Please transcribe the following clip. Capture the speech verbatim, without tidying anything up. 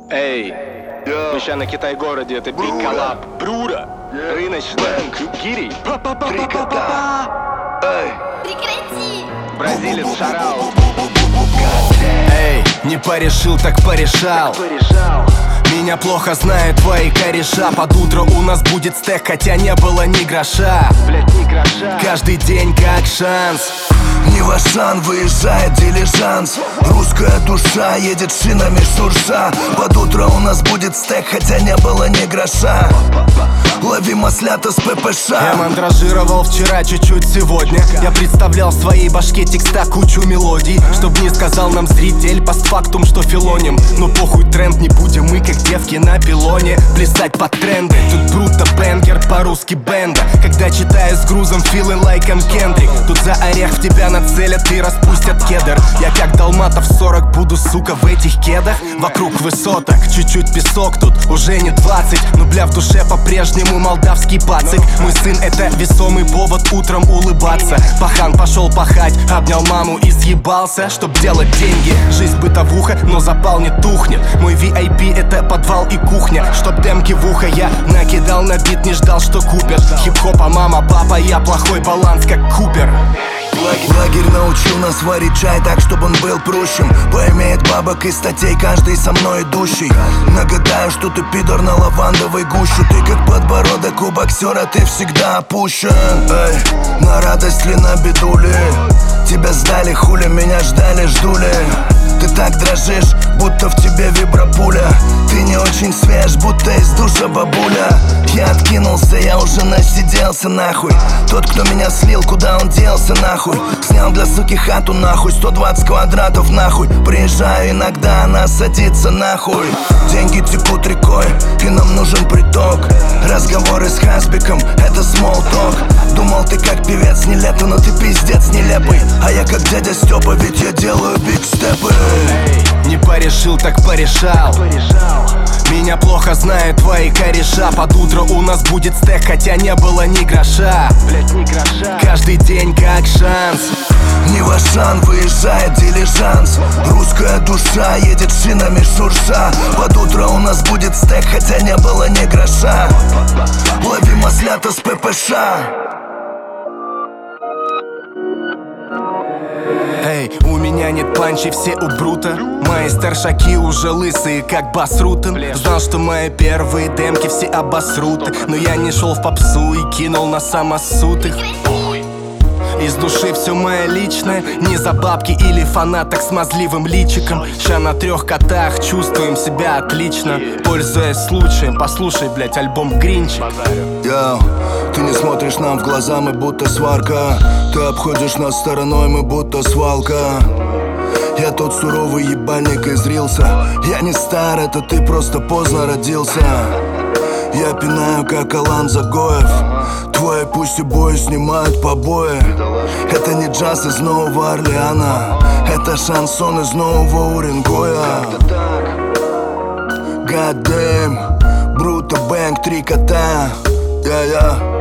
Эй, мы ща на Китай-городе, это Биг Коллаб. Бруда, рыночный, Гири, Три кота. Эй, Прекрати! бразилец Шарау. Эй, не порешил, так порешал. Меня плохо знают твои кореша. Под утро у нас будет стек, хотя не было ни гроша. Блять, ни гроша. Каждый день как шанс. не в Ашан выезжает дилижанс. Русская душа едет шинами шурша. Под утро у нас будет стек, хотя не было ни гроша. Лови маслята с ППШ. Я мандражировал вчера, чуть-чуть сегодня. Я представлял в своей башке текста кучу мелодий, чтоб не сказал нам зритель постфактум, что филоним. Но похуй, тренд, не будем мы как девки на пилоне плясать под тренды. Тут бруто бенгер, по-русски бенда. Когда читаю с грузом feeling like I'm Kendrick. Тут за орех в тебя нацелят и распустят кедр. Я как Далматов сорок буду, сука, в этих кедах. Вокруг высоток, чуть-чуть песок, тут уже не двадцать. Но бля, в душе по-прежнему молдавский пацик. Мой сын — это весомый повод утром улыбаться. Пахан пошел пахать, обнял маму и съебался, чтоб делать деньги. Жизнь бытовуха, но запал не тухнет. Мой ви ай пи — это подвал и кухня. Чтоб демки в ухо я накидал на бит, не ждал, что купят. Хип-хопа мама, папа, я плохой баланс, как Купер. Лагерь, лагерь научил нас варить чай так, чтобы он был прущим. Поимеет бабок и статей каждый со мной идущий. Нагадаю, что ты пидор на лавандовой гуще. Ты как подбородок у боксера, ты всегда опущен. Эй, на радость ли, на беду ли? Тебя сдали, хули, меня ждали, жду ли? Ты так дрожишь, будто в тебе вибропуля. Ты не очень свеж, будто из душа бабуля. Я откинулся, я уже насиделся нахуй. Тот, кто меня слил, куда он делся нахуй? Снял для суки хату нахуй, сто двадцать квадратов нахуй. Приезжаю иногда, она садится нахуй. Деньги текут рекой, и нам нужен приток. Разговоры с Хасбиком, это small talk. Думал, ты как певец не лето, но ты пиздец нелепый. А я как дядя Степа, ведь я делаю биг-степы. Эй, не порешил, так порешал. Меня плохо знают твои кореша. Под утро у нас будет стек, хотя не было ни гроша. Блять, ни гроша. Каждый день как шанс. не в Ашан выезжает дилижанс. Русская душа едет шинами шурша. Под утро у нас будет стек, хотя не было ни гроша. Лови маслята с ППШ. Эй, у меня нет панчей, все у Брута. Мои старшаки уже лысые, как Бас Рутен. Знал, что мои первые демки все обосруты. Но я не шел в попсу и кинул на самосутых. Из души все мое личное, не за бабки или фанаток с мазливым личиком. Ща на трех котах чувствуем себя отлично. Пользуясь случаем, послушай, блять, альбом Гринча. Йоу, ты не смотришь нам в глаза, мы будто сварка. Ты обходишь нас стороной, мы будто свалка. Я тот суровый ебальник из рилса. Я не стар, это ты просто поздно родился. Я пинаю, как Алан Загоев. Твои пусть и бои снимают побои. Это не джаз из Нового Орлеана, это шансон из Нового Уренгоя. God damn, Бруто Бэнг, три кота. Yeah, yeah.